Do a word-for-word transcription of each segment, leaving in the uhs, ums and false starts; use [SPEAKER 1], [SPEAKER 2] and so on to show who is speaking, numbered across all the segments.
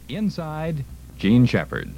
[SPEAKER 1] Inside, Gene Shepard.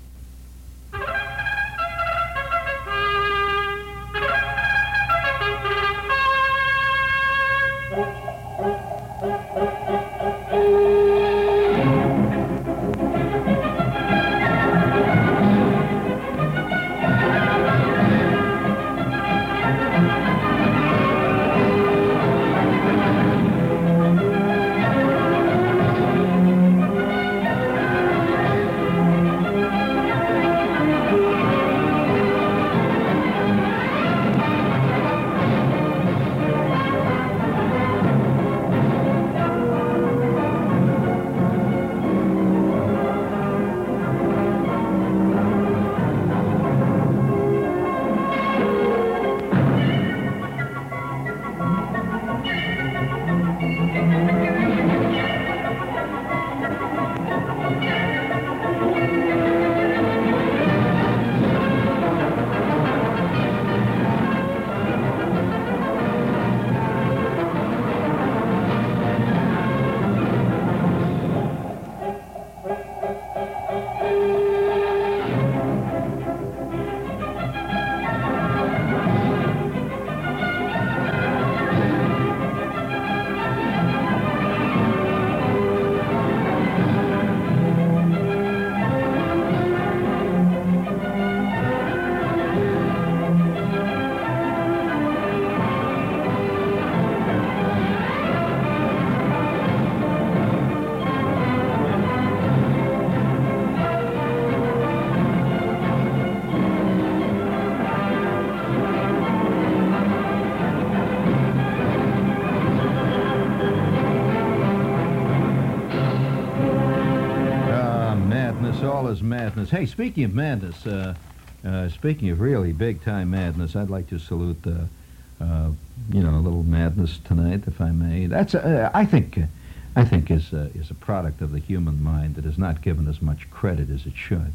[SPEAKER 2] All is madness. Hey, speaking of madness, uh, uh, speaking of really big-time madness, I'd like to salute, uh, uh, you know, a little madness tonight, if I may. That's, uh, I think, uh, I think is uh, is a product of the human mind that is not given as much credit as it should.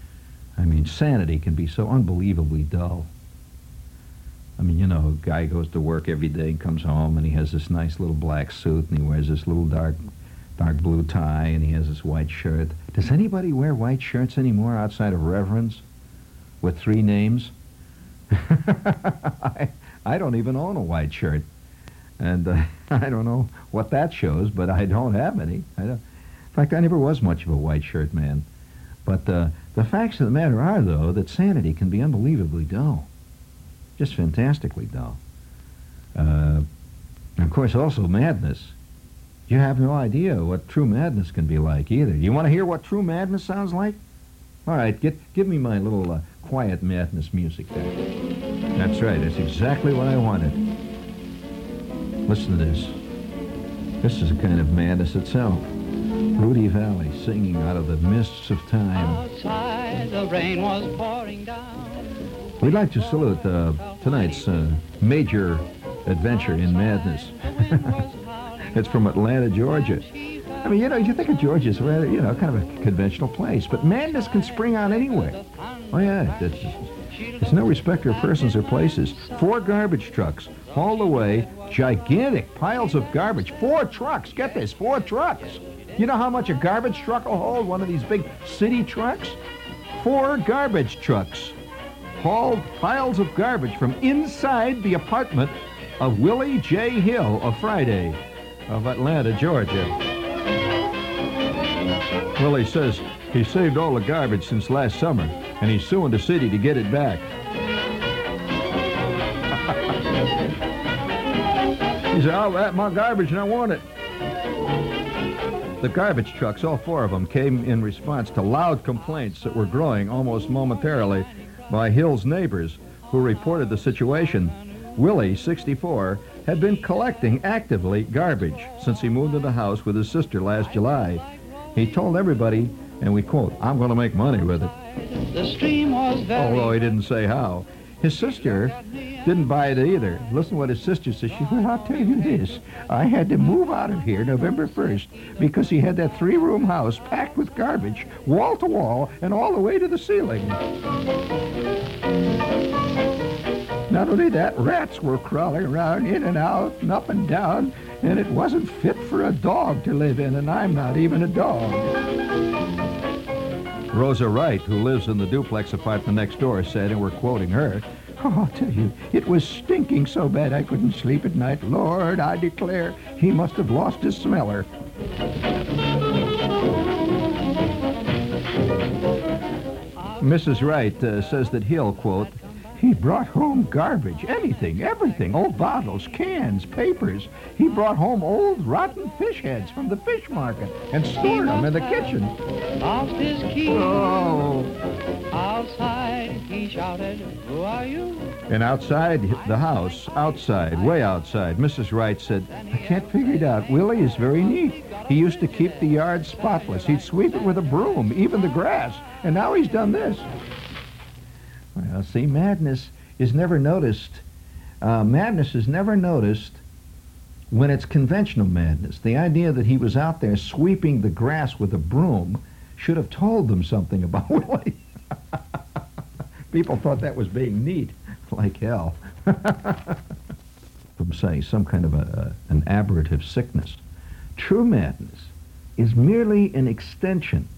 [SPEAKER 2] I mean, sanity can be so unbelievably dull. I mean, you know, a guy goes to work every day and comes home and he has this nice little black suit and he wears this little dark dark blue tie, and he has this white shirt. Does anybody wear white shirts anymore outside of reverends with three names? I, I don't even own a white shirt. And uh, I don't know what that shows, but I don't have any. I don't, in fact, I never was much of a white shirt man. But uh, the facts of the matter are, though, that sanity can be unbelievably dull. Just fantastically dull. Uh, and of course, also madness. You have no idea what true madness can be like either. You want to hear what true madness sounds like? All right, get, give me my little uh, quiet madness music there. That's right, that's exactly what I wanted. Listen to this. This is a kind of madness itself. Rudy Valley singing out of the mists of time.
[SPEAKER 3] Outside, the rain was pouring down.
[SPEAKER 2] We'd like to salute uh, tonight's uh, major adventure in madness. It's from Atlanta, Georgia. I mean, you know, you think of Georgia as rather, you know, kind of a conventional place, but madness can spring out anywhere. Oh, yeah, it's, it's no respecter of persons or places. Four garbage trucks hauled away gigantic piles of garbage. Four trucks, get this, four trucks. You know how much a garbage truck will hold, one of these big city trucks? Four garbage trucks hauled piles of garbage from inside the apartment of Willie J. Hill of Friday of Atlanta, Georgia. Willie says he saved all the garbage since last summer, and he's suing the city to get it back. He said, "Oh, that's my garbage and I want it." The garbage trucks, all four of them, came in response to loud complaints that were growing almost momentarily by Hill's neighbors, who reported the situation. Willie, sixty-four, had been collecting actively garbage since he moved into the house with his sister last July. He told everybody, and we quote, "I'm going to make money with it."
[SPEAKER 3] The stream was very...
[SPEAKER 2] Although he didn't say how. His sister didn't buy it either. Listen to what his sister said. She said, "Well, I'll tell you this. I had to move out of here November first because he had that three-room house packed with garbage, wall to wall, and all the way to the ceiling." Not only that, rats were crawling around in and out and up and down, and it wasn't fit for a dog to live in, and I'm not even a dog. Rosa Wright, who lives in the duplex apartment next door, said, and we're quoting her, "Oh, I'll tell you, it was stinking so bad I couldn't sleep at night. Lord, I declare, he must have lost his smeller." Missus Wright uh, says that he'll, quote, "He brought home garbage, anything, everything, old bottles, cans, papers. He brought home old rotten fish heads from the fish market and stored them in the kitchen."
[SPEAKER 3] Lost his key.
[SPEAKER 2] Oh.
[SPEAKER 3] Outside, he shouted, "Who are you?"
[SPEAKER 2] And outside the house, outside, way outside, Missus Wright said, "I can't figure it out. Willie is very neat. He used to keep the yard spotless. He'd sweep it with a broom, even the grass. And now he's done this." Well, see, madness is never noticed. Uh, madness is never noticed when it's conventional madness. The idea that he was out there sweeping the grass with a broom should have told them something about Willie. People thought that was being neat, like hell. From, say, some kind of a, a, an aberrative sickness. True madness is merely an extension,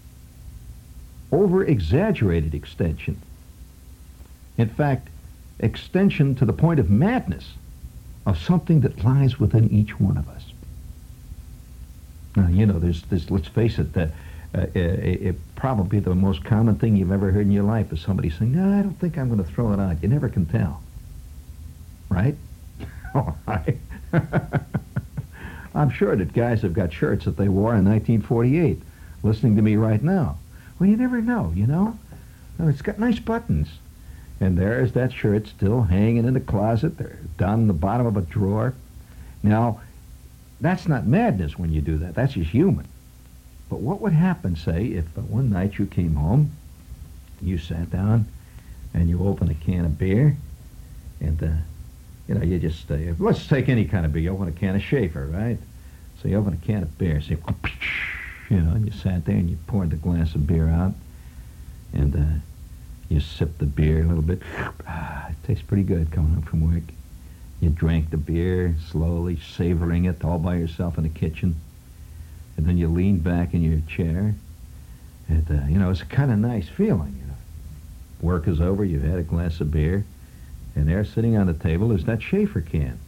[SPEAKER 2] over-exaggerated extension. In fact, extension to the point of madness of something that lies within each one of us. Now, you know, there's this, let's face it, uh, uh, uh, probably the most common thing you've ever heard in your life is somebody saying, "No, I don't think I'm going to throw it out." You never can tell. Right? All right. I'm sure that guys have got shirts that they wore in nineteen forty-eight listening to me right now. Well, you never know, you know? Oh, it's got nice buttons. And there's that shirt still hanging in the closet. They're down in the bottom of a drawer. Now, that's not madness when you do that. That's just human. But what would happen, say, if uh, one night you came home, you sat down, and you opened a can of beer, and, uh, you know, you just, uh, let's take any kind of beer. You open a can of Schaefer, right? So you open a can of beer, so you, you know, and you sat there and you poured the glass of beer out, and uh, you sipped the beer a little bit. Ah, it tastes pretty good coming home from work. You drank the beer slowly, savoring it all by yourself in the kitchen. And then you leaned back in your chair. And, uh, you know, it's a kind of nice feeling, you know. Work is over, you've had a glass of beer, and there sitting on the table is that Schaefer can.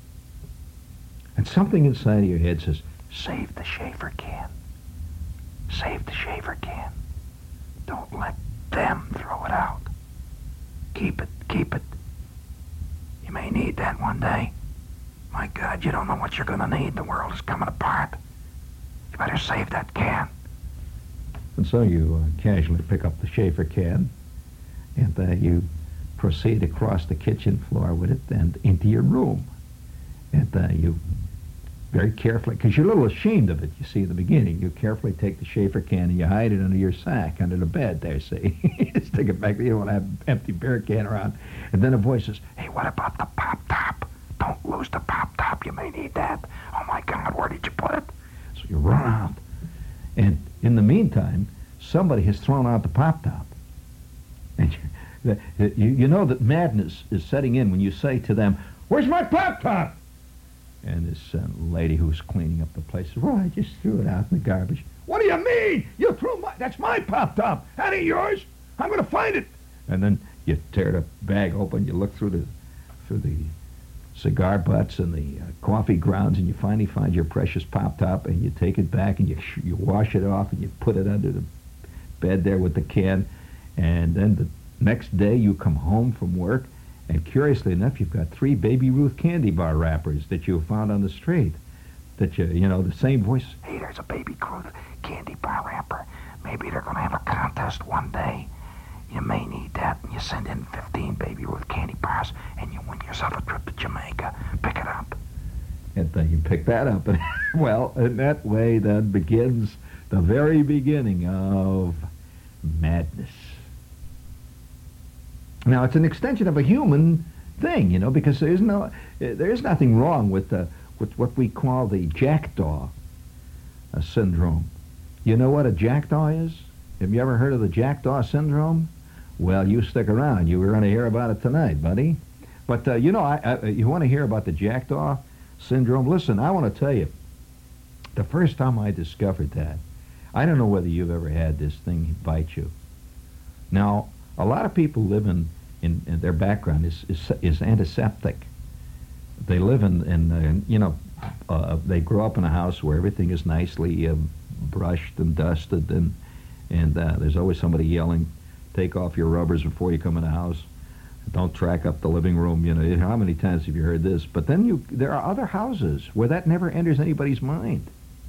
[SPEAKER 2] And something inside of your head says, save the Schaefer can. Save the Schaefer can. Don't let them throw it out. Keep it, keep it. You may need that one day. My God, you don't know what you're going to need. The world is coming apart. You better save that can. And so you uh, casually pick up the Schaefer can, and uh, you proceed across the kitchen floor with it and into your room. And uh, you very carefully, because you're a little ashamed of it, you see, in the beginning, you carefully take the Schaefer can and you hide it under your sack, under the bed there, see. Stick it back there. You don't want to have an empty beer can around. And then a voice says, hey, what about the pop top? Don't lose the pop top. You may need that. Oh, my God, where did you put it? So you run out. And in the meantime, somebody has thrown out the pop top. And you, you, you know that madness is setting in when you say to them, where's my pop top? And this uh, lady who's cleaning up the place says, well, I just threw it out in the garbage. What do you mean? You threw my, that's my pop top. That ain't yours. I'm going to find it. And then you tear the bag open, you look through the, through the cigar butts and the uh, coffee grounds, and you finally find your precious pop top, and you take it back and you sh- you wash it off and you put it under the bed there with the can. And then the next day you come home from work, and curiously enough, you've got three Baby Ruth candy bar wrappers that you found on the street. That you, you know, the same voice. Hey, there's a Baby Ruth candy bar wrapper. Maybe they're going to have a contest one day. You may need that, and you send in fifteen Baby Ruth candy bars, and you win yourself a trip to Jamaica. Pick it up. And then you pick that up, and well, in that way, then begins the very beginning of madness. Now, it's an extension of a human thing, you know, because there's no, there's nothing wrong with the, with what we call the jackdaw uh, syndrome. You know what a jackdaw is? Have you ever heard of the jackdaw syndrome? Well, you stick around. You were going to hear about it tonight, buddy. But, uh, you know, I, I, you want to hear about the jackdaw syndrome? Listen, I want to tell you, the first time I discovered that, I don't know whether you've ever had this thing bite you. Now, a lot of people live in, in, in their background is, is is antiseptic. They live in, in uh, you know, uh, they grow up in a house where everything is nicely uh, brushed and dusted, and and uh, there's always somebody yelling, "Take off your rubbers before you come in the house. Don't track up the living room." You know, how many times have you heard this? But then you, there are other houses where that never enters anybody's mind,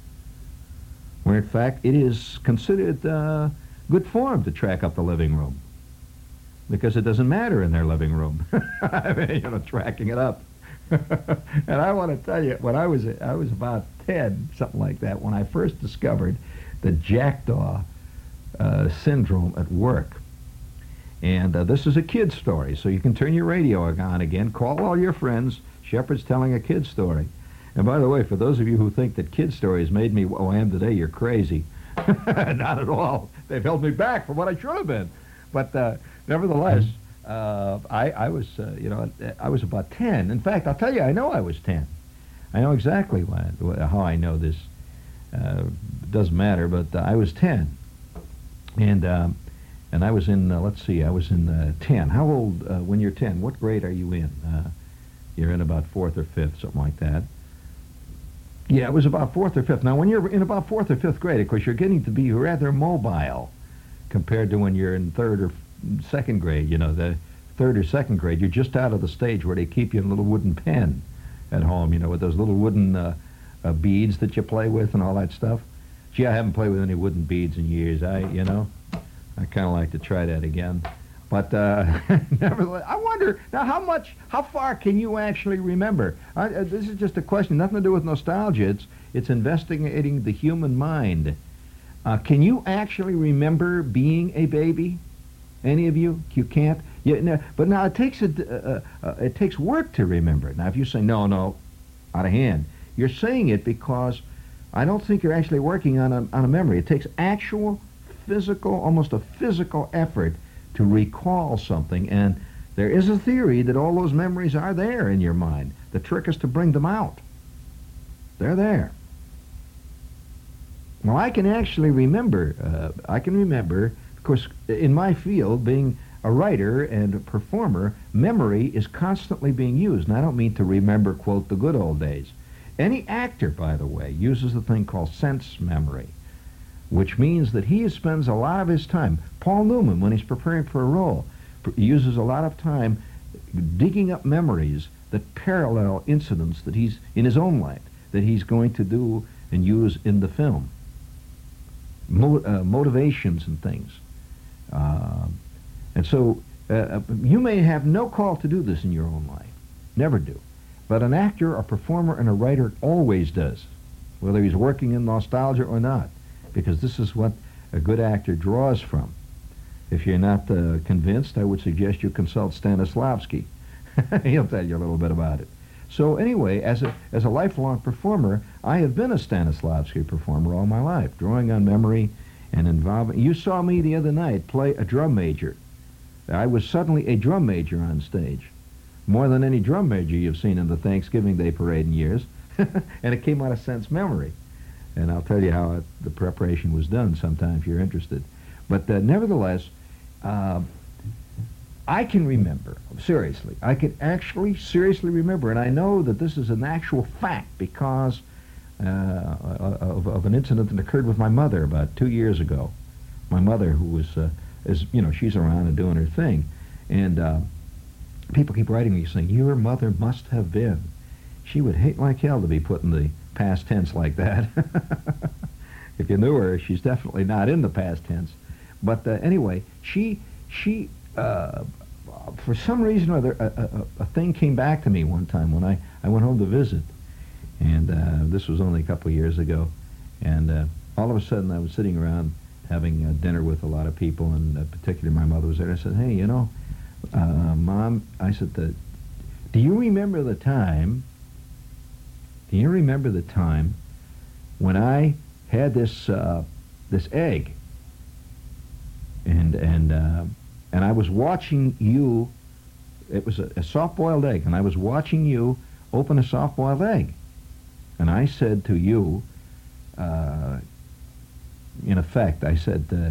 [SPEAKER 2] where in fact it is considered uh, good form to track up the living room, because it doesn't matter in their living room. I mean, you know, tracking it up. And I want to tell you, when I was I was about ten, something like that, when I first discovered the jackdaw uh, syndrome at work. And uh, this is a kid story, so you can turn your radio on again, call all your friends. Shepherd's telling a kid story. And by the way, for those of you who think that kid stories made me what I am today, you're crazy. Not at all. They've held me back from what I should have been. But uh, nevertheless, uh, I, I was, uh, you know, I was about ten. In fact, I'll tell you, I know I was ten. I know exactly why, how I know this. Uh, it doesn't matter, but uh, I was ten. And um, and I was in, uh, let's see, I was in uh, ten. How old, uh, when you're ten, what grade are you in? Uh, you're in about fourth or fifth, something like that. Yeah, it was about fourth or fifth. Now, when you're in about fourth or fifth grade, of course, you're getting to be rather mobile compared to when you're in third or second grade. You know, the third or second grade, you're just out of the stage where they keep you in a little wooden pen at home, you know, with those little wooden uh, uh, beads that you play with and all that stuff. Gee, I haven't played with any wooden beads in years. I, you know, I kind of like to try that again. But uh, nevertheless, I wonder, now how much, how far can you actually remember? I, uh, this is just a question, nothing to do with nostalgia. It's, it's investigating the human mind. Uh, can you actually remember being a baby? Any of you? You can't? You, no, but now it takes, a, uh, uh, it takes work to remember it. Now if you say, no, no, out of hand, you're saying it because I don't think you're actually working on a, on a memory. It takes actual physical, almost a physical effort to recall something, and there is a theory that all those memories are there in your mind. The trick is to bring them out. They're there. Well, I can actually remember, uh, I can remember, of course, in my field, being a writer and a performer, memory is constantly being used, and I don't mean to remember, quote, the good old days. Any actor, by the way, uses a thing called sense memory, which means that he spends a lot of his time. Paul Newman, when he's preparing for a role, uses a lot of time digging up memories that parallel incidents that he's, in his own life, that he's going to do and use in the film. Mo uh, motivations and things. Uh, and so uh, you may have no call to do this in your own life. Never do. But an actor, a performer, and a writer always does, whether he's working in nostalgia or not, because this is what a good actor draws from. If you're not uh, convinced, I would suggest you consult Stanislavski. He'll tell you a little bit about it. So anyway, as a, as a lifelong performer, I have been a Stanislavski performer all my life, drawing on memory and involving. You saw me the other night play a drum major. I was suddenly a drum major on stage, more than any drum major you've seen in the Thanksgiving Day parade in years, and it came out of sense memory. And I'll tell you how it, the preparation was done sometime if you're interested. But uh, nevertheless, uh, I can remember, seriously, I can actually seriously remember, and I know that this is an actual fact because uh, of, of an incident that occurred with my mother about two years ago. My mother, who was, uh, is, you know, she's around and doing her thing. And uh, people keep writing me saying, your mother must have been. She would hate like hell to be put in the past tense like that. If you knew her, she's definitely not in the past tense. But uh, anyway, she, she uh, for some reason or other, a, a, a thing came back to me one time when I, I went home to visit. And uh, this was only a couple of years ago. And uh, all of a sudden I was sitting around having uh, dinner with a lot of people, and uh, particularly my mother was there. I said, hey, you know, uh, Mom, I said, the, do you remember the time Do you remember the time when I had this uh, this egg, and and uh, and I was watching you? It was a, a soft-boiled egg, and I was watching you open a soft-boiled egg, and I said to you, uh, in effect, I said, uh,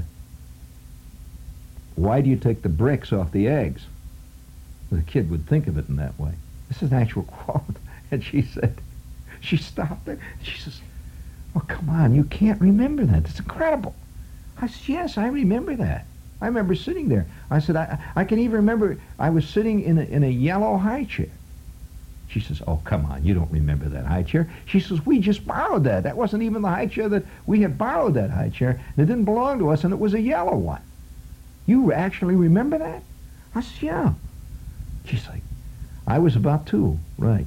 [SPEAKER 2] why do you take the bricks off the eggs? The kid would think of it in that way. This is an actual quote. And she said, she stopped there. She says, oh, come on, you can't remember that. It's incredible. I said, yes, I remember that. I remember sitting there. I said, I, I can even remember I was sitting in a, in a yellow high chair. She says, oh, come on, you don't remember that high chair. She says, we just borrowed that. That wasn't even the high chair that we had borrowed, that high chair. And it didn't belong to us, and it was a yellow one. You actually remember that? I said, yeah. She's like, I was about two, right.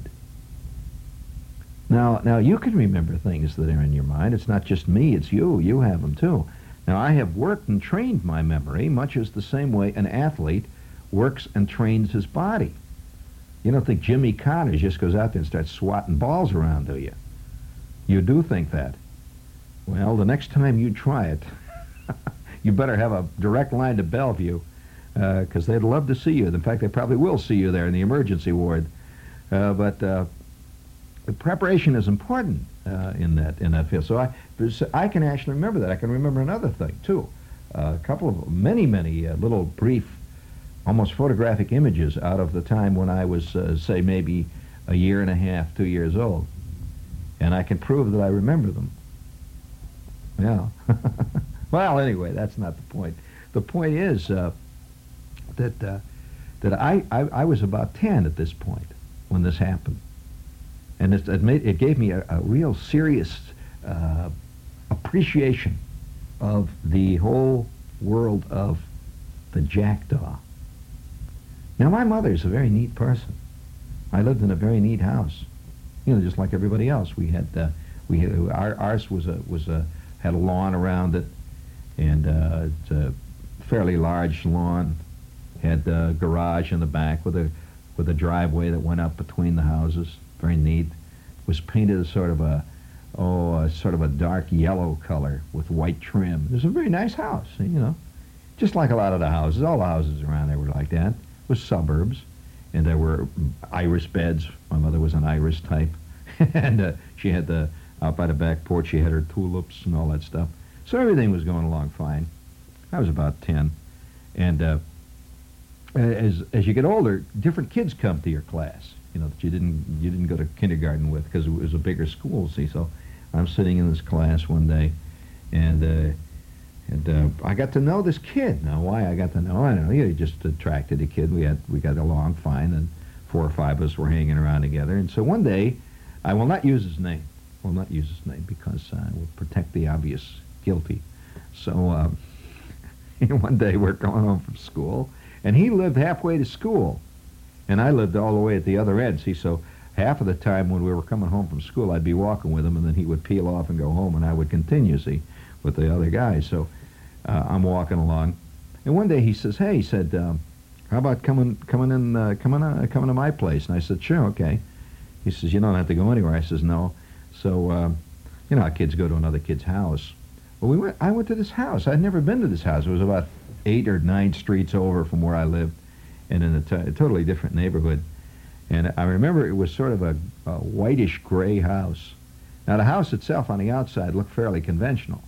[SPEAKER 2] Now, now you can remember things that are in your mind. It's not just me, it's you. You have them too. Now, I have worked and trained my memory much as the same way an athlete works and trains his body. You don't think Jimmy Connors just goes out there and starts swatting balls around, do you? You do think that. Well, the next time you try it, you better have a direct line to Bellevue, because uh, they'd love to see you. In fact, they probably will see you there in the emergency ward. Uh, but uh, the preparation is important uh, in that in that field. So I, I can actually remember that. I can remember another thing too. Uh, a couple of many, many uh, little brief, almost photographic images out of the time when I was, uh, say, maybe a year and a half, two years old, and I can prove that I remember them. Yeah. Well, anyway, that's not the point. The point is uh, that uh, that I, I I was about ten at this point when this happened, and it it, made, it gave me a, a real serious uh, appreciation of the whole world of the jackdaw. Now, my mother's a very neat person. I lived in a very neat house, you know, just like everybody else. We had uh, we had, our ours was a was a had a lawn around it, and uh, it's a fairly large lawn. Had a garage in the back with a with a driveway that went up between the houses. Very neat. Was painted as sort of a oh a sort of a dark yellow color with white trim. It was a very nice house, you know, just like a lot of the houses. All the houses around there were like that. It was suburbs, and there were iris beds. My mother was an iris type, and uh, she had the out by the back porch. She had her tulips and all that stuff. So everything was going along fine. I was about ten, and uh, as as you get older, different kids come to your class. You know that you didn't you didn't go to kindergarten with because it was a bigger school. See, so I'm sitting in this class one day, and uh, and uh, I got to know this kid. Now, why I got to know, I don't know. He just attracted a kid. We had we got along fine, and four or five of us were hanging around together. And so one day, I will not use his name. Will not use his name because I will protect the obvious guilty. So um, one day we're going home from school, and he lived halfway to school, and I lived all the way at the other end. See, so half of the time when we were coming home from school, I'd be walking with him, and then he would peel off and go home, and I would continue, see, with the other guys. So uh, I'm walking along, and one day he says, "Hey," he said, um, "how about coming, coming in, uh, coming, uh, coming to my place?" And I said, "Sure, okay." He says, "You don't have to go anywhere." I says, "No." So, uh, you know, our kids go to another kid's house. Well, we went. I went to this house. I'd never been to this house. It was about eight or nine streets over from where I lived, and in a, t a totally different neighborhood. And I remember it was sort of a, a whitish gray house. Now, the house itself on the outside looked fairly conventional.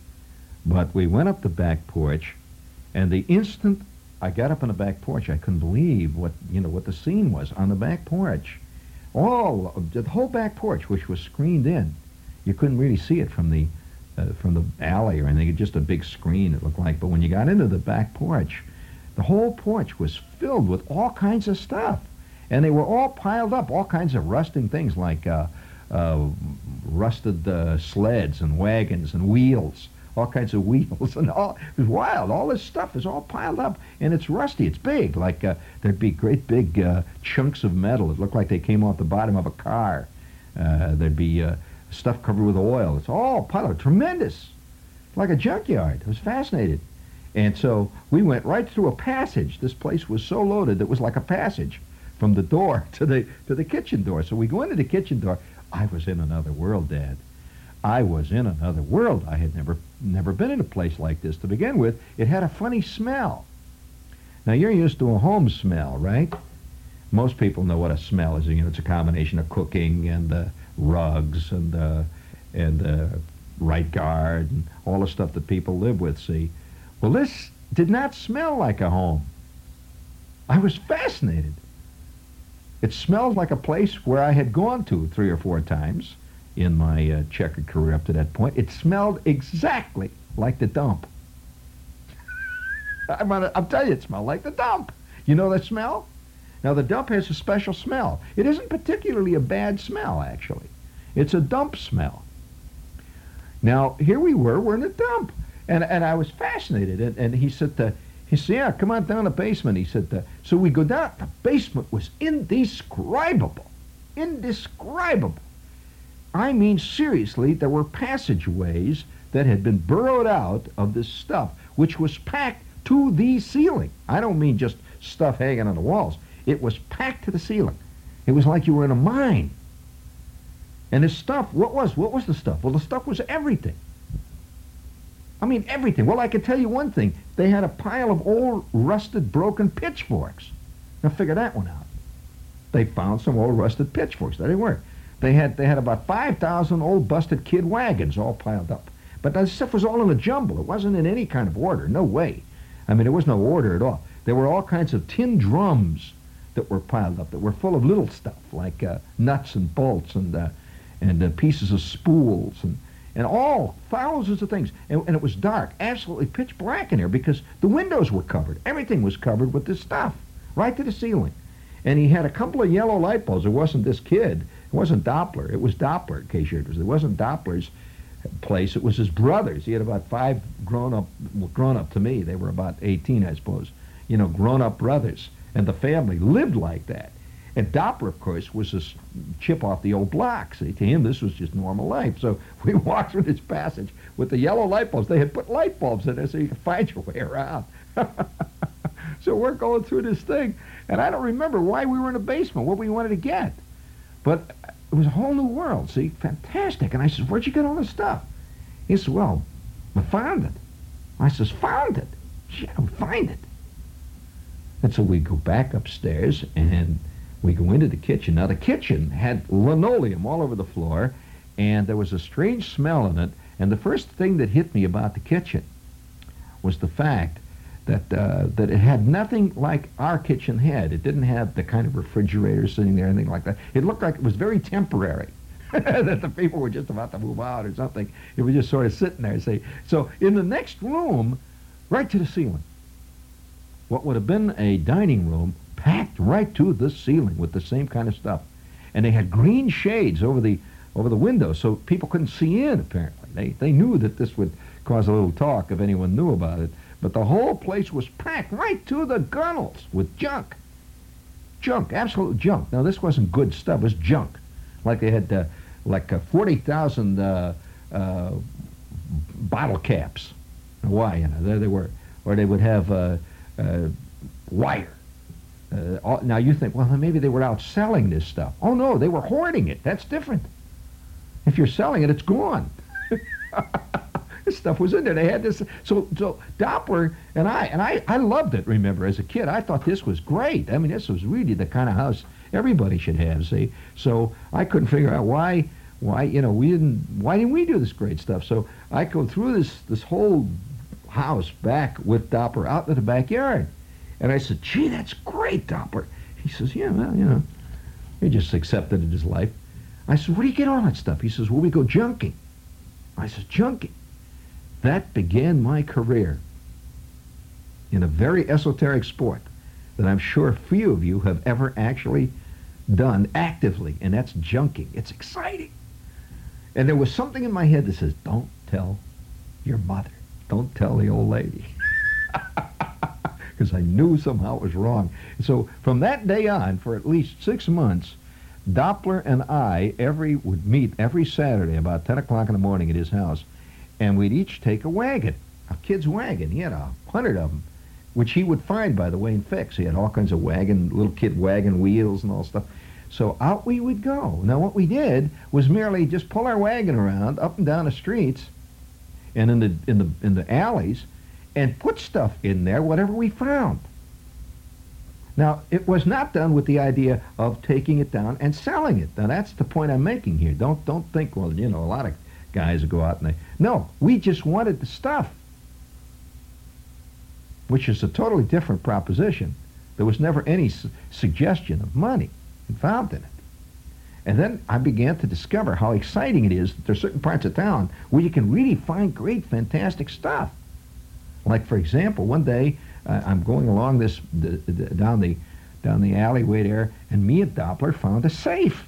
[SPEAKER 2] But we went up the back porch, and the instant I got up on the back porch, I couldn't believe what, you know, what the scene was on the back porch. All, the whole back porch, which was screened in. You couldn't really see it from the, uh, from the alley or anything. It's just a big screen, it looked like. But when you got into the back porch, the whole porch was filled with all kinds of stuff. And they were all piled up, all kinds of rusting things like uh, uh, rusted uh, sleds and wagons and wheels, all kinds of wheels, and all. It was wild. All this stuff is all piled up, and it's rusty. It's big. Like uh, there'd be great big uh, chunks of metal. It looked like they came off the bottom of a car. Uh, there'd be uh, stuff covered with oil. It's all piled up. Tremendous. Like a junkyard. I was fascinated. And so we went right through a passage. This place was so loaded that it was like a passage from the door to the to the kitchen door. So we go into the kitchen door. I was in another world, Dad. I was in another world. I had never never been in a place like this to begin with. It had a funny smell. Now, you're used to a home smell, right? Most people know what a smell is. You know, it's a combination of cooking and uh, rugs and uh, and uh, right guard and all the stuff that people live with, see. Well, this did not smell like a home. I was fascinated. It smelled like a place where I had gone to three or four times in my uh, checkered career up to that point. It smelled exactly like the dump. I'm, gonna, I'm telling you, it smelled like the dump. You know that smell? Now, the dump has a special smell. It isn't particularly a bad smell, actually. It's a dump smell. Now, here we were, we're in a dump. And, and I was fascinated. And, and he said, uh, he said, yeah, come on down the basement. He said, uh, so we go down. The basement was indescribable. Indescribable. I mean, seriously, there were passageways that had been burrowed out of this stuff, which was packed to the ceiling. I don't mean just stuff hanging on the walls. It was packed to the ceiling. It was like you were in a mine. And this stuff, what was, what was the stuff? Well, the stuff was everything. I mean, everything. Well, I can tell you one thing. They had a pile of old, rusted, broken pitchforks. Now, figure that one out. They found some old, rusted pitchforks. There they were. They had, they had about five thousand old, busted kid wagons all piled up. But that stuff was all in a jumble. It wasn't in any kind of order. No way. I mean, there was no order at all. There were all kinds of tin drums that were piled up that were full of little stuff, like uh, nuts and bolts and, uh, and uh, pieces of spools and and all thousands of things. And, and it was dark, absolutely pitch black in there because the windows were covered. Everything was covered with this stuff, right to the ceiling. And he had a couple of yellow light bulbs. It wasn't this kid. It wasn't Doppler. It was Doppler, in case you're interested. It wasn't Doppler's place. It was his brothers. He had about five grown-up, well, grown-up to me. They were about eighteen, I suppose. You know, grown-up brothers. And the family lived like that. And Doppler, of course, was this chip off the old block. See, to him, this was just normal life. So we walked through this passage with the yellow light bulbs. They had put light bulbs in there so you could find your way around. So we're going through this thing, and I don't remember why we were in a basement, what we wanted to get. But it was a whole new world, see, fantastic. And I said, where'd you get all this stuff? He said, well, I found it. I says, found it? Yeah, we find it. And so we go back upstairs, and we go into the kitchen. Now, the kitchen had linoleum all over the floor, and there was a strange smell in it. And the first thing that hit me about the kitchen was the fact that uh, that it had nothing like our kitchen had. It didn't have the kind of refrigerator sitting there, anything like that. It looked like it was very temporary, that the people were just about to move out or something. It was just sort of sitting there. Say, so in the next room, right to the ceiling, what would have been a dining room packed right to the ceiling with the same kind of stuff. And they had green shades over the over the windows so people couldn't see in, apparently. They, they knew that this would cause a little talk if anyone knew about it. But the whole place was packed right to the gunnels with junk. Junk, absolute junk. Now, this wasn't good stuff. It was junk. Like they had uh, like uh, forty thousand uh, uh, bottle caps. Why? You know, there they were. Or they would have uh, uh, wire. Uh, all, now you think, well, maybe they were out selling this stuff. Oh, no, they were hoarding it. That's different. If you're selling it, it's gone. This stuff was in there. They had this. So, so Doppler and I, and I, I loved it, remember, as a kid. I thought this was great. I mean, this was really the kind of house everybody should have, see? So I couldn't figure out why, why, you know, we didn't, why didn't we do this great stuff? So I go through this, this whole house back with Doppler out in the backyard. And I said, gee, that's great, Doppler. He says, yeah, well, you know, he just accepted it as life. I said, where do you get all that stuff? He says, well, we go junking. I said, junking? That began my career in a very esoteric sport that I'm sure few of you have ever actually done actively, and that's junking. It's exciting. And there was something in my head that says, don't tell your mother. Don't tell the old lady. Because I knew somehow it was wrong. So from that day on, for at least six months, Doppler and I every would meet every Saturday about ten o'clock in the morning at his house, and we'd each take a wagon, a kid's wagon. He had a hundred of them, which he would find, by the way, and fix. He had all kinds of wagon, little kid wagon wheels and all stuff. So out we would go. Now what we did was merely just pull our wagon around up and down the streets and in the in the in the alleys and put stuff in there, whatever we found. Now, it was not done with the idea of taking it down and selling it. Now, that's the point I'm making here. Don't don't think, well, you know, a lot of guys would go out and they... No, we just wanted the stuff, which is a totally different proposition. There was never any su suggestion of money involved in it. And then I began to discover how exciting it is that there are certain parts of town where you can really find great, fantastic stuff. Like, for example, one day uh, I'm going along this the, the, down the down the alleyway there, and me and Doppler found a safe.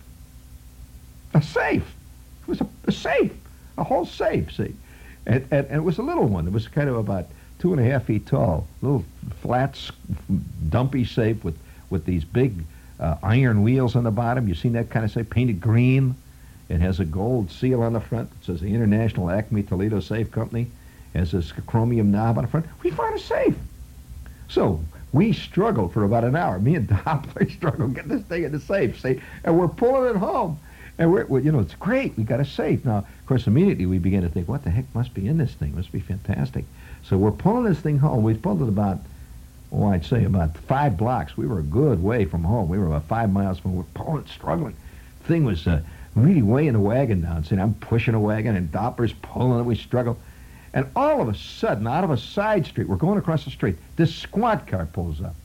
[SPEAKER 2] A safe. It was a, a safe, a whole safe. See, and, and, and it was a little one. It was kind of about two and a half feet tall, little flat, dumpy safe with with these big uh, iron wheels on the bottom. You seen that kind of safe, painted green. It has a gold seal on the front. It says the International Acme Toledo Safe Company. It has this chromium knob on the front. We found a safe. So we struggled for about an hour. Me and Doppler struggled getting this thing in the safe, see, and we're pulling it home. And we're, we're, you know, it's great. We got a safe. Now, of course, immediately we began to think, what the heck must be in this thing? Must be fantastic. So we're pulling this thing home. We pulled it about, oh, I'd say about five blocks. We were a good way from home. We were about five miles from home. We're pulling, struggling. The thing was uh, really weighing the wagon down. See, I'm pushing a wagon, and Doppler's pulling it. We struggle. And all of a sudden, out of a side street, we're going across the street, this squad car pulls up.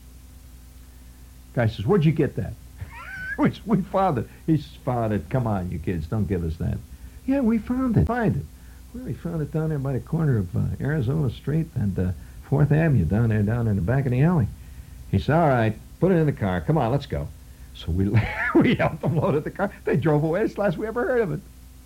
[SPEAKER 2] Guy says, where'd you get that? we, we found it. He found it. Come on, you kids, don't give us that. Yeah, we found it. Find it. Well, we found it down there by the corner of uh, Arizona Street and uh, fourth Avenue, down there, down in the back of the alley. He said, all right, put it in the car. Come on, let's go. So we, we helped them load the car. They drove away. It's the last we ever heard of it.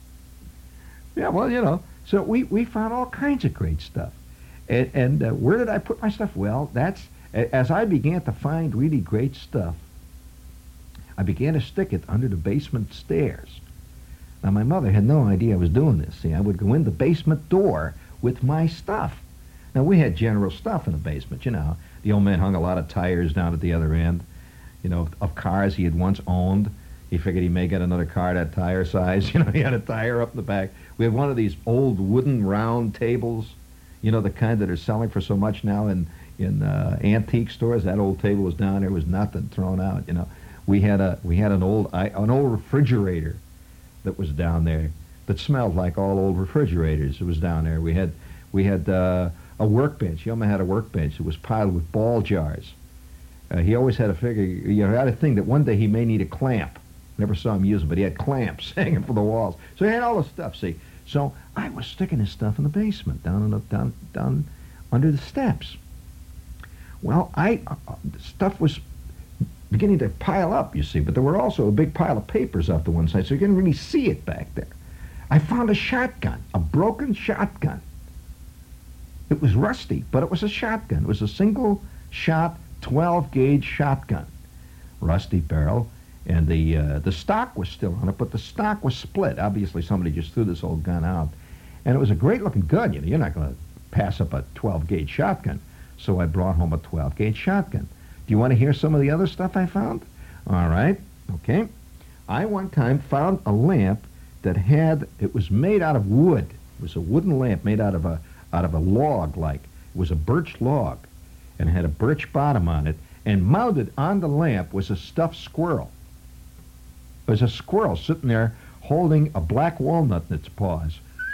[SPEAKER 2] Yeah, well, you know. So we, we found all kinds of great stuff. And, and uh, where did I put my stuff? Well, that's, as I began to find really great stuff, I began to stick it under the basement stairs. Now, my mother had no idea I was doing this. See, I would go in the basement door with my stuff. Now, we had general stuff in the basement, you know. The old man hung a lot of tires down at the other end, you know, of cars he had once owned. He figured he may get another car that tire size. You know, he had a tire up in the back. We had one of these old wooden round tables, you know, the kind that are selling for so much now in, in uh, antique stores. That old table was down there. Was nothing thrown out, you know. We had a we had an old I, an old refrigerator that was down there that smelled like all old refrigerators. It was down there. We had we had uh, a workbench. Yoma had a workbench. It was piled with ball jars. Uh, he always had a figure. You know, had a thing that one day he may need a clamp. Never saw him use them, but he had clamps hanging from the walls. So he had all the stuff, see. So I was sticking his stuff in the basement, down in the, down down under the steps. Well, I uh, the stuff was beginning to pile up, you see, but there were also a big pile of papers off to one side, so you couldn't really see it back there. I found a shotgun, a broken shotgun. It was rusty, but it was a shotgun. It was a single-shot, twelve gauge shotgun. Rusty barrel. And the uh, the stock was still on it, but the stock was split. Obviously, somebody just threw this old gun out. And it was a great-looking gun. You know, you're not going to pass up a twelve gauge shotgun. So I brought home a twelve gauge shotgun. Do you want to hear some of the other stuff I found? All right. Okay. I one time found a lamp that had, it was made out of wood. It was a wooden lamp made out of a, out of a log, like. It was a birch log, and it had a birch bottom on it. And mounted on the lamp was a stuffed squirrel. There's a squirrel sitting there holding a black walnut in its paws.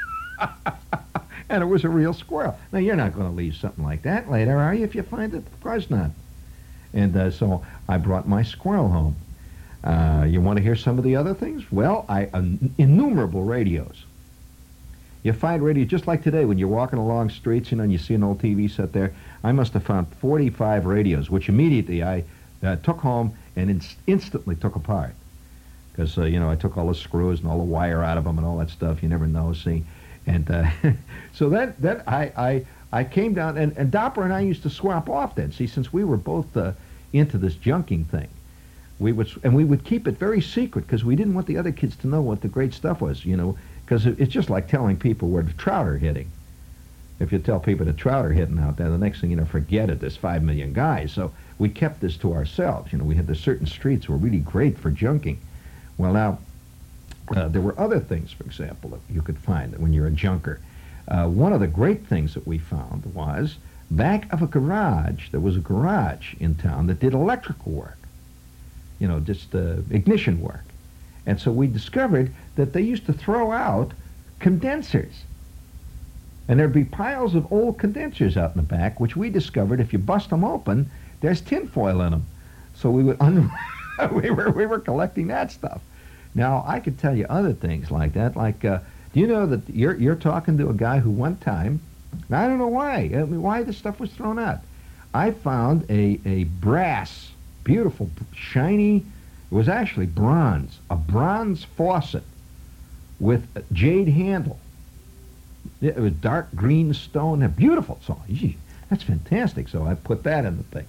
[SPEAKER 2] And it was a real squirrel. Now, you're not going to leave something like that later, are you, if you find it? Of course not. And uh, so I brought my squirrel home. Uh, you want to hear some of the other things? Well, I uh, innumerable radios. You find radio just like today when you're walking along streets, you know, and you see an old T V set there. I must have found forty-five radios, which immediately I uh, took home and inst instantly took apart. Because, uh, you know, I took all the screws and all the wire out of them and all that stuff. You never know, see. And uh, so then, then I, I, I came down, and, and Doppler and I used to swap off then, see, since we were both uh, into this junking thing. We would, and we would keep it very secret because we didn't want the other kids to know what the great stuff was, you know, because it, it's just like telling people where the trout are hitting. If you tell people the trout are hitting out there, the next thing you know, forget it, there's five million guys. So we kept this to ourselves. You know, we had the certain streets were really great for junking. Well, now, uh, there were other things, for example, that you could find when you're a junker. Uh, one of the great things that we found was back of a garage, there was a garage in town that did electrical work, you know, just uh, ignition work. And so we discovered that they used to throw out condensers. And there'd be piles of old condensers out in the back, which we discovered if you bust them open, there's tinfoil in them. So we would un- we were we were collecting that stuff. Now I could tell you other things like that. Like, uh, do you know that you're you're talking to a guy who one time, and I don't know why, I mean, why this stuff was thrown out. I found a a brass, beautiful, shiny. It was actually bronze, a bronze faucet with a jade handle. It was dark green stone, a beautiful. So, gee, that's fantastic. So I put that in the thing.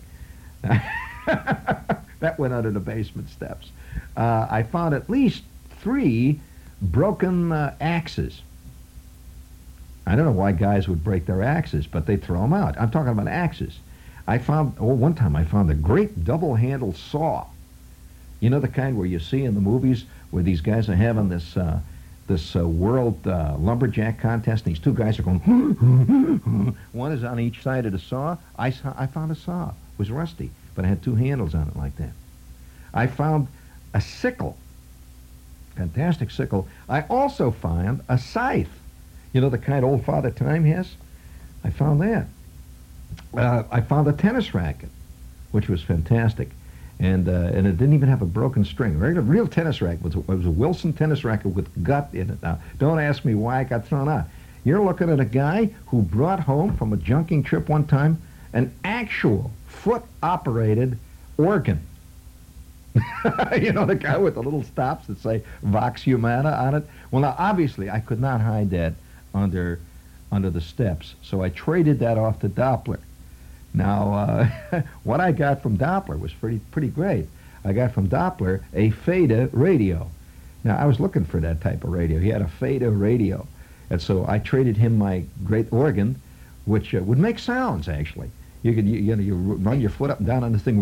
[SPEAKER 2] That went under the basement steps. Uh, I found at least three broken uh, axes. I don't know why guys would break their axes, but they throw them out. I'm talking about axes. I found, oh, one time I found a great double-handled saw. You know the kind where you see in the movies where these guys are having this uh, this uh, world uh, lumberjack contest, and these two guys are going, one is on each side of the saw. I, saw, I found a saw. It was rusty, but it had two handles on it like that. I found a sickle, fantastic sickle. I also found a scythe. You know the kind old Father Time has? I found that. Uh, I found a tennis racket, which was fantastic. And uh, and it didn't even have a broken string. A regular, real tennis racket. Was, it was a Wilson tennis racket with gut in it. Now, don't ask me why it got thrown out. You're looking at a guy who brought home from a junking trip one time an actual foot-operated organ. You know, the guy with the little stops that say Vox Humana on it? Well, now, obviously, I could not hide that under, under the steps, so I traded that off to Doppler. Now, uh, what I got from Doppler was pretty pretty great. I got from Doppler a Feda radio. Now, I was looking for that type of radio. He had a Feda radio. And so I traded him my great organ, which uh, would make sounds, actually. You could, you, you know, you run your foot up and down on this thing.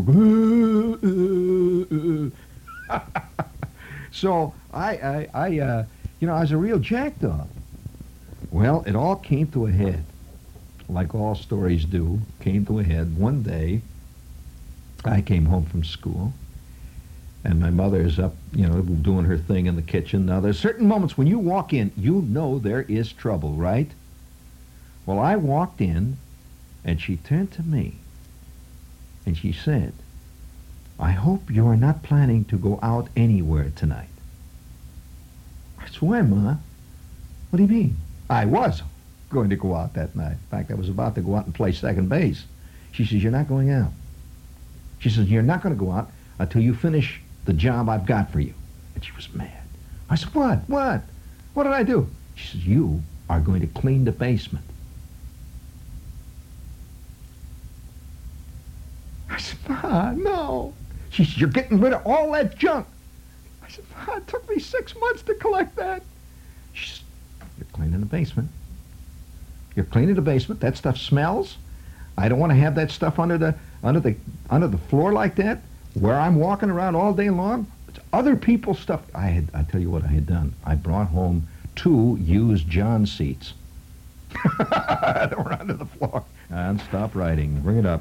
[SPEAKER 2] So I, I, I uh, you know, I was a real jackdaw. Well, it all came to a head. Like all stories do, came to a head. One day, I came home from school, and my mother's up, you know, doing her thing in the kitchen. Now, there's certain moments when you walk in, you know there is trouble, right? Well, I walked in, and she turned to me, and she said, I hope you are not planning to go out anywhere tonight. I said, why, Ma? What do you mean? I was going to go out that night. In fact, I was about to go out and play second base. She says, you're not going out. She says, you're not going to go out until you finish the job I've got for you. And she was mad. I said, what? What? What did I do? She says, you are going to clean the basement. I said, Ma, no. She says, you're getting rid of all that junk. I said, Ma, it took me six months to collect that. She says, you're cleaning the basement. You're cleaning the basement. That stuff smells. I don't want to have that stuff under the under the under the floor like that, where I'm walking around all day long. It's other people's stuff. I had. I tell you what I had done. I brought home two used John seats. They were under the floor. And stop writing. Bring it up.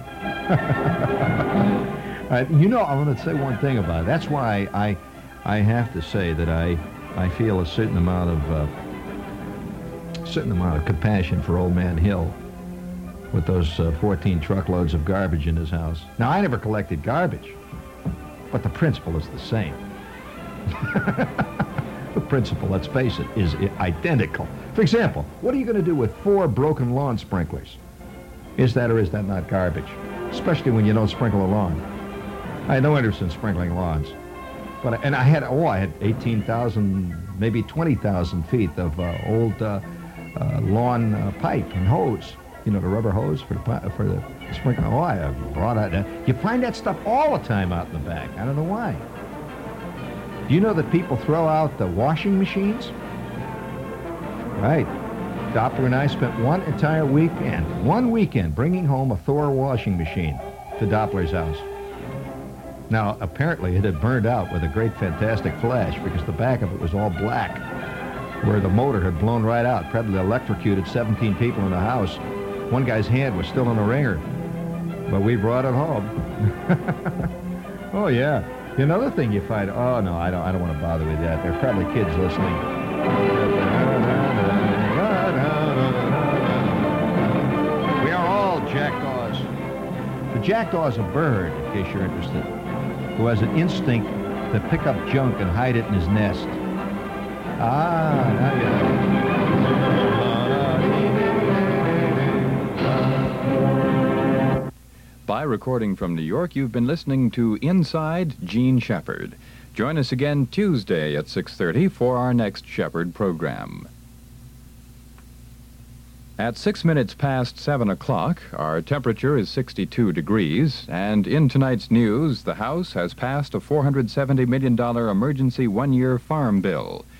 [SPEAKER 2] uh, you know, I want to say one thing about it. That's why I I have to say that I I feel a certain amount of. Uh, certain amount of compassion for Old Man Hill with those uh, fourteen truckloads of garbage in his house. Now, I never collected garbage, but the principle is the same. The principle, let's face it, is identical. For example, what are you going to do with four broken lawn sprinklers? Is that or is that not garbage? Especially when you don't sprinkle a lawn. I had no interest in sprinkling lawns. But, and I had, oh, I had eighteen thousand, maybe twenty thousand feet of uh, old uh, uh, lawn uh, pipe and hose. You know, the rubber hose for the for the sprinkler. Oh, I brought out that. You find that stuff all the time out in the back. I don't know why. Do you know that people throw out the washing machines? Right. Doppler and I spent one entire weekend, one weekend, bringing home a Thor washing machine to Doppler's house. Now, apparently it had burned out with a great, fantastic flash because the back of it was all black, where the motor had blown right out, probably electrocuted seventeen people in the house. One guy's hand was still in the wringer, but we brought it home. Oh, yeah. Another thing you find, oh, no, I don't, I don't want to bother with that. There are probably kids listening. We are all jackdaws. The jackdaw is a bird, in case you're interested, who has an instinct to pick up junk and hide it in his nest. Ah, now you know.
[SPEAKER 1] By recording from New York, you've been listening to Inside Gene Shepherd. Join us again Tuesday at six thirty for our next Shepherd program. At six minutes past seven o'clock, our temperature is sixty-two degrees, and in tonight's news, the House has passed a four hundred seventy million dollars emergency one-year farm bill.